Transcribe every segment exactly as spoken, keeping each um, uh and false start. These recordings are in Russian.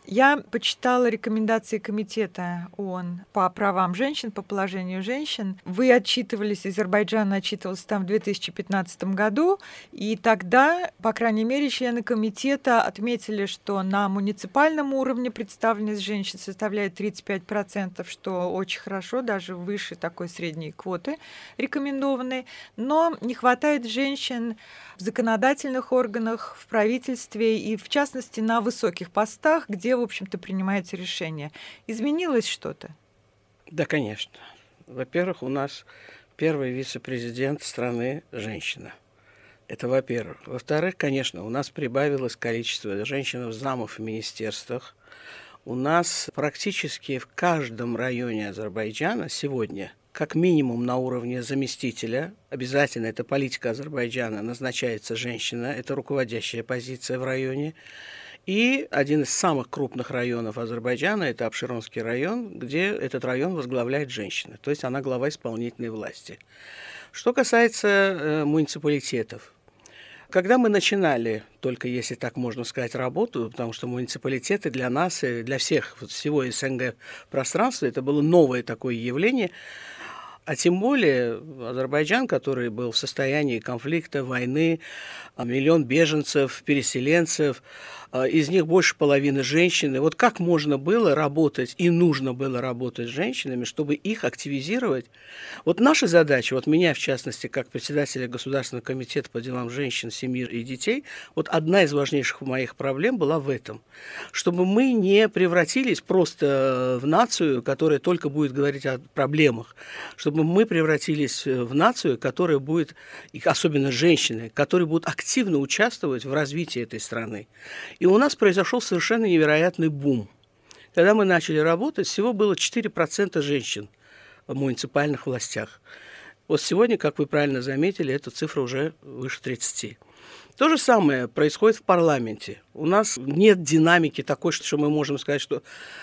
Я почитала рекомендации Комитета ООН по правам женщин, по положению женщин. Вы отчитывались, Азербайджан отчитывался там в две тысячи пятнадцатом году, и тогда, по крайней мере, члены комитета отметили, что на муниципальном уровне представленность женщин составляет тридцать пять процентов, что очень хорошо, даже выше такой средней квоты рекомендованной, но не хватает женщин в законодательных органах, в правительстве и, в частности, на высоких постах, где, в общем-то, принимаются решения. Изменилось что-то? Да, конечно. Во-первых, у нас первый вице-президент страны – женщина. Это во-первых. Во-вторых, конечно, у нас прибавилось количество женщин в замах в министерствах. У нас практически в каждом районе Азербайджана сегодня как минимум на уровне заместителя, обязательно это политика Азербайджана, назначается женщина, это руководящая позиция в районе. И один из самых крупных районов Азербайджана – это Абшеронский район, где этот район возглавляет женщина, то есть она глава исполнительной власти. Что касается э, муниципалитетов. Когда мы начинали, только если так можно сказать, работу, потому что муниципалитеты для нас, и для всех, вот всего СНГ пространства, это было новое такое явление. А тем более Азербайджан, который был в состоянии конфликта, войны, миллион беженцев, переселенцев, из них больше половины женщины. Вот как можно было работать и нужно было работать с женщинами, чтобы их активизировать? Вот наша задача, вот меня в частности, как председателя Государственного комитета по делам женщин, семьи и детей, вот одна из важнейших моих проблем была в этом, чтобы мы не превратились просто в нацию, которая только будет говорить о проблемах, чтобы мы превратились в нацию, которая будет, особенно женщины, которые будут активно участвовать в развитии этой страны. И у нас произошел совершенно невероятный бум. Когда мы начали работать, всего было четыре процента женщин в муниципальных властях. Вот сегодня, как вы правильно заметили, эта цифра уже выше тридцати. То же самое происходит в парламенте. У нас нет динамики такой, что мы можем сказать, что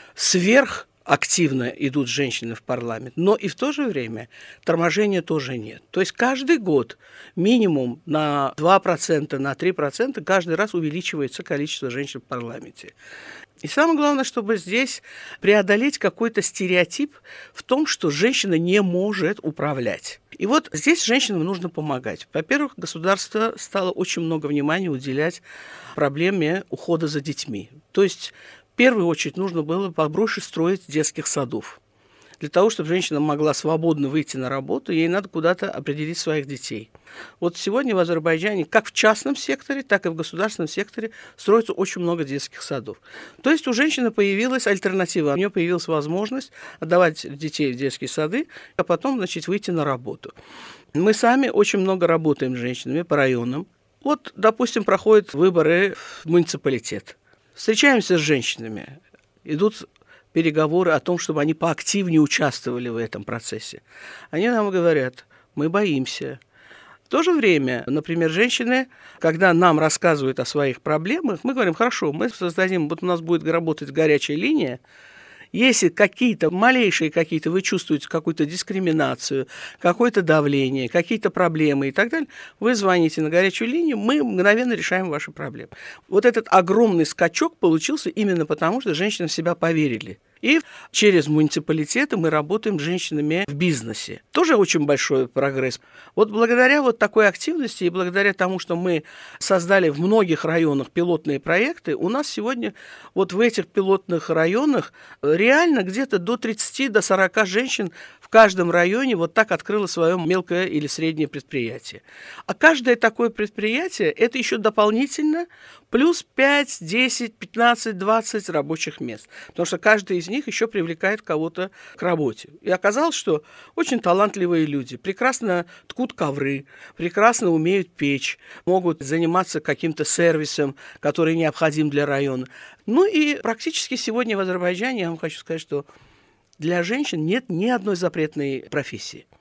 сверх активно идут женщины в парламент, но и в то же время торможения тоже нет. То есть каждый год минимум на два процента, на три процента каждый раз увеличивается количество женщин в парламенте. И самое главное, чтобы здесь преодолеть какой-то стереотип в том, что женщина не может управлять. И вот здесь женщинам нужно помогать. Во-первых, государство стало очень много внимания уделять проблеме ухода за детьми. То есть в первую очередь нужно было побольше строить детских садов. Для того, чтобы женщина могла свободно выйти на работу, ей надо куда-то определить своих детей. Вот сегодня в Азербайджане, как в частном секторе, так и в государственном секторе, строится очень много детских садов. То есть у женщины появилась альтернатива, у нее появилась возможность отдавать детей в детские сады, а потом, значит, выйти на работу. Мы сами очень много работаем с женщинами по районам. Вот, допустим, проходят выборы в муниципалитет. Встречаемся с женщинами, идут переговоры о том, чтобы они поактивнее участвовали в этом процессе. Они нам говорят, мы боимся. В то же время, например, женщины, когда нам рассказывают о своих проблемах, мы говорим, хорошо, мы создадим, вот у нас будет работать горячая линия. Если какие-то малейшие какие-то, вы чувствуете какую-то дискриминацию, какое-то давление, какие-то проблемы и так далее, вы звоните на горячую линию, мы мгновенно решаем ваши проблемы. Вот этот огромный скачок получился именно потому, что женщины в себя поверили. И через муниципалитеты мы работаем с женщинами в бизнесе. Тоже очень большой прогресс. Вот благодаря вот такой активности и благодаря тому, что мы создали в многих районах пилотные проекты, у нас сегодня вот в этих пилотных районах реально где-то до тридцати до сорока женщин в каждом районе вот так открыло свое мелкое или среднее предприятие. А каждое такое предприятие – это еще дополнительно плюс пять, десять, пятнадцать, двадцать рабочих мест. Потому что каждый из них еще привлекает кого-то к работе. И оказалось, что очень талантливые люди прекрасно ткут ковры, прекрасно умеют печь, могут заниматься каким-то сервисом, который необходим для района. Ну и практически сегодня в Азербайджане, я вам хочу сказать, что для женщин нет ни одной запретной профессии.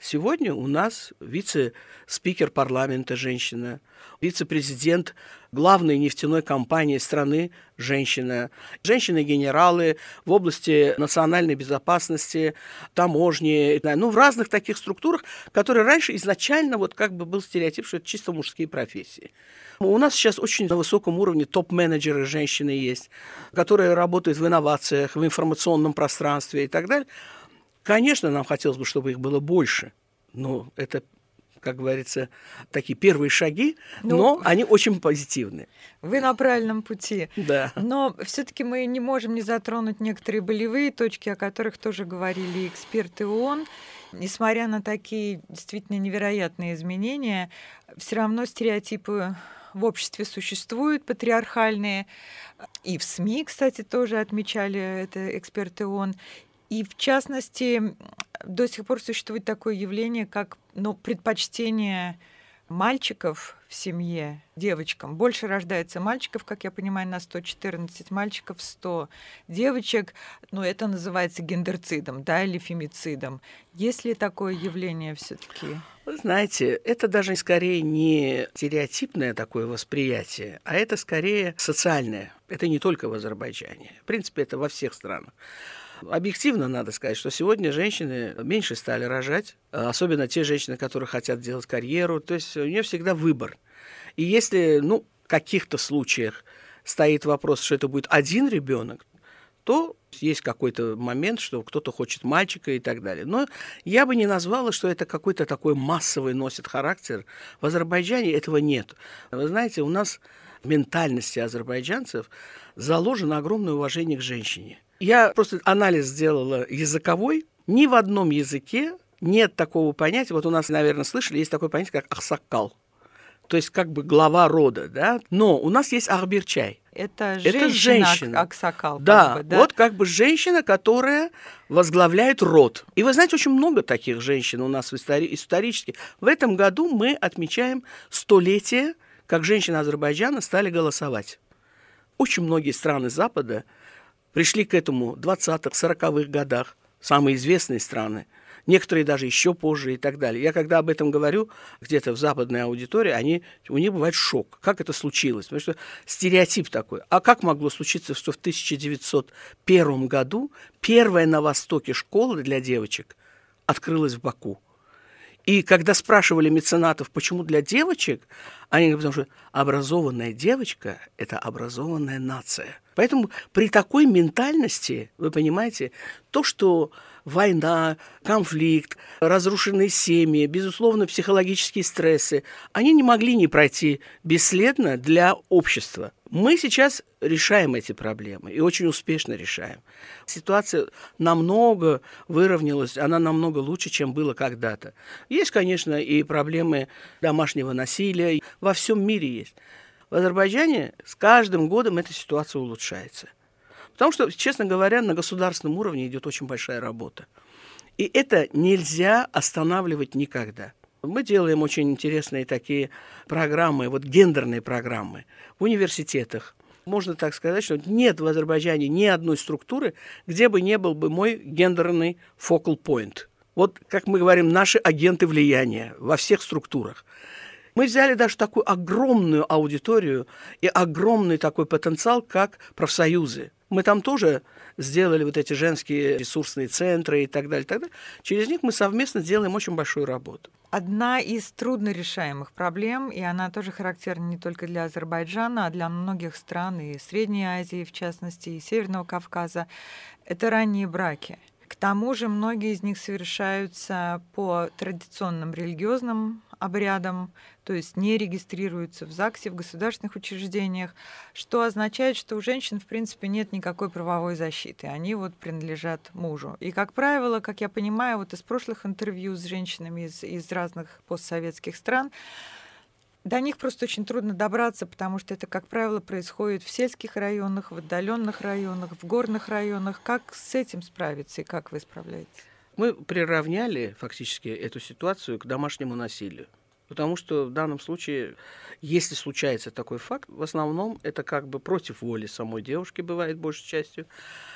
Сегодня у нас вице-спикер парламента женщина, вице-президент главной нефтяной компании страны женщина, женщины-генералы в области национальной безопасности, таможни, ну, в разных таких структурах, которые раньше изначально вот как бы был стереотип, что это чисто мужские профессии. У нас сейчас очень на высоком уровне топ-менеджеры женщины есть, которые работают в инновациях, в информационном пространстве и так далее. Конечно, нам хотелось бы, чтобы их было больше, но это, как говорится, такие первые шаги, ну, но они очень позитивные. Вы на правильном пути. Да. Но все-таки мы не можем не затронуть некоторые болевые точки, о которых тоже говорили эксперты ООН. Несмотря на такие действительно невероятные изменения, все равно стереотипы в обществе существуют, патриархальные. И в СМИ, кстати, тоже отмечали это эксперты ООН. И, в частности, до сих пор существует такое явление, как ну, предпочтение мальчиков в семье девочкам. Больше рождается мальчиков, как я понимаю, на сто четырнадцать мальчиков, сто девочек. Но это называется гендерцидом, да, или фемицидом. Есть ли такое явление все-таки? Вы знаете, это даже скорее не стереотипное такое восприятие, а это скорее социальное. Это не только в Азербайджане. В принципе, это во всех странах. Объективно надо сказать, что сегодня женщины меньше стали рожать, особенно те женщины, которые хотят делать карьеру, то есть у нее всегда выбор. И если, ну, в каких-то случаях стоит вопрос, что это будет один ребенок, то есть какой-то момент, что кто-то хочет мальчика и так далее. Но я бы не назвала, что это какой-то такой массовый носит характер. В Азербайджане этого нет. Вы знаете, у нас в ментальности азербайджанцев заложено огромное уважение к женщине. Я просто анализ сделала языковой. Ни в одном языке нет такого понятия. Вот у нас, наверное, слышали, есть такое понятие, как ахсаккал. То есть как бы глава рода, да? Но у нас есть ахбирчай. Это женщина, Это женщина. Аксакал. Да, как бы, да, вот как бы женщина, которая возглавляет род. И вы знаете, очень много таких женщин у нас истори- исторически. В этом году мы отмечаем столетие, как женщины Азербайджана стали голосовать. Очень многие страны Запада пришли к этому в двадцатых-сороковых годах, самые известные страны, некоторые даже еще позже и так далее. Я когда об этом говорю где-то в западной аудитории, они, у них бывает шок. Как это случилось? Потому что стереотип такой. А как могло случиться, что в тысяча девятьсот первом году первая на Востоке школа для девочек открылась в Баку? И когда спрашивали меценатов, почему для девочек, они говорят, потому что образованная девочка – это образованная нация. Поэтому при такой ментальности, вы понимаете, то, что война, конфликт, разрушенные семьи, безусловно, психологические стрессы, они не могли не пройти бесследно для общества. Мы сейчас решаем эти проблемы и очень успешно решаем. Ситуация намного выровнялась, она намного лучше, чем было когда-то. Есть, конечно, и проблемы домашнего насилия, во всем мире есть. В Азербайджане с каждым годом эта ситуация улучшается. Потому что, честно говоря, на государственном уровне идет очень большая работа. И это нельзя останавливать никогда. Мы делаем очень интересные такие программы, вот гендерные программы в университетах. Можно так сказать, что нет в Азербайджане ни одной структуры, где бы не был бы мой гендерный focal point. Вот, как мы говорим, наши агенты влияния во всех структурах. Мы взяли даже такую огромную аудиторию и огромный такой потенциал, как профсоюзы. Мы там тоже сделали вот эти женские ресурсные центры и так далее, и так далее. Через них мы совместно делаем очень большую работу. Одна из труднорешаемых проблем, и она тоже характерна не только для Азербайджана, а для многих стран, и Средней Азии, в частности, и Северного Кавказа, это ранние браки. К тому же многие из них совершаются по традиционным религиозным обрядам, то есть не регистрируются в ЗАГСе, в государственных учреждениях, что означает, что у женщин, в принципе, нет никакой правовой защиты. Они вот принадлежат мужу. И, как правило, как я понимаю, вот из прошлых интервью с женщинами из, из разных постсоветских стран, до них просто очень трудно добраться, потому что это, как правило, происходит в сельских районах, в отдаленных районах, в горных районах. Как с этим справиться и как вы справляетесь? Мы приравняли фактически эту ситуацию к домашнему насилию. Потому что в данном случае, если случается такой факт, в основном это как бы против воли самой девушки бывает большей частью.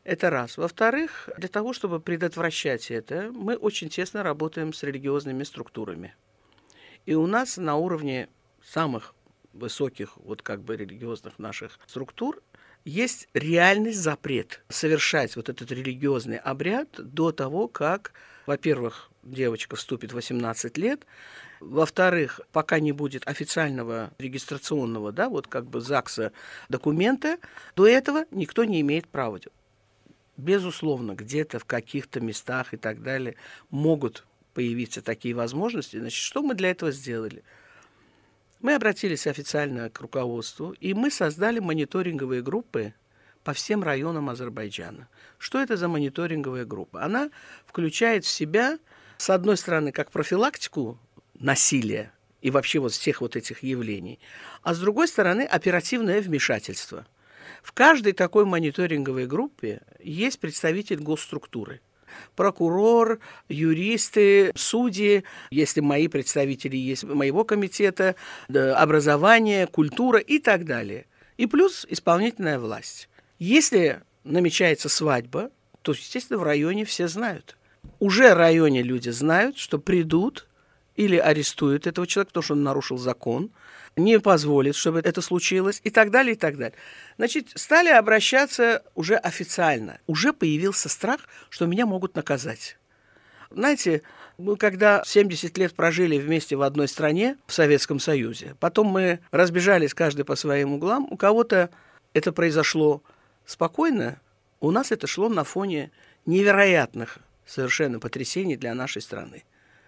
Это раз. Во-вторых, для того, чтобы предотвращать это, мы очень тесно работаем с религиозными структурами. И у нас на уровне самых высоких вот как бы религиозных наших структур есть реальный запрет совершать вот этот религиозный обряд до того, как, во-первых, девочка вступит в восемнадцать лет, во-вторых, пока не будет официального регистрационного, да, вот как бы ЗАГСа документа, до этого никто не имеет права. Безусловно, где-то в каких-то местах и так далее могут появиться такие возможности. Значит, что мы для этого сделали? Мы обратились официально к руководству, и мы создали мониторинговые группы по всем районам Азербайджана. Что это за мониторинговая группа? Она включает в себя, с одной стороны, как профилактику насилия и вообще вот всех вот этих явлений, а с другой стороны, оперативное вмешательство. В каждой такой мониторинговой группе есть представитель госструктуры. Прокурор, юристы, судьи, если мои представители есть моего комитета, образование, культура и так далее. И плюс исполнительная власть. Если намечается свадьба, то, естественно, в районе все знают. Уже в районе люди знают, что придут или арестуют этого человека, потому что он нарушил закон, не позволит, чтобы это случилось, и так далее, и так далее. Значит, стали обращаться уже официально. Уже появился страх, что меня могут наказать. Знаете, мы когда семьдесят лет прожили вместе в одной стране, в Советском Союзе, потом мы разбежались каждый по своим углам, у кого-то это произошло спокойно, у нас это шло на фоне невероятных совершенно потрясений для нашей страны.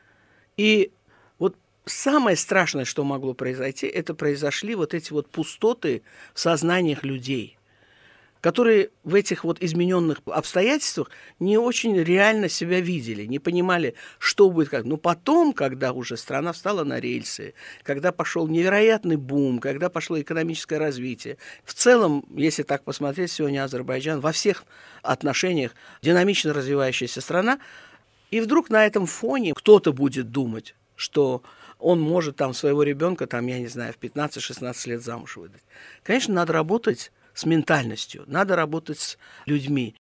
И вот самое страшное, что могло произойти, это произошли вот эти вот пустоты в сознаниях людей, которые в этих вот измененных обстоятельствах не очень реально себя видели, не понимали, что будет как. Но потом, когда уже страна встала на рельсы, когда пошел невероятный бум, когда пошло экономическое развитие, в целом, если так посмотреть, сегодня Азербайджан во всех отношениях динамично развивающаяся страна, и вдруг на этом фоне кто-то будет думать, что он может там своего ребенка, там, я не знаю, в пятнадцать-шестнадцать лет замуж выдать. Конечно, надо работать с ментальностью, надо работать с людьми.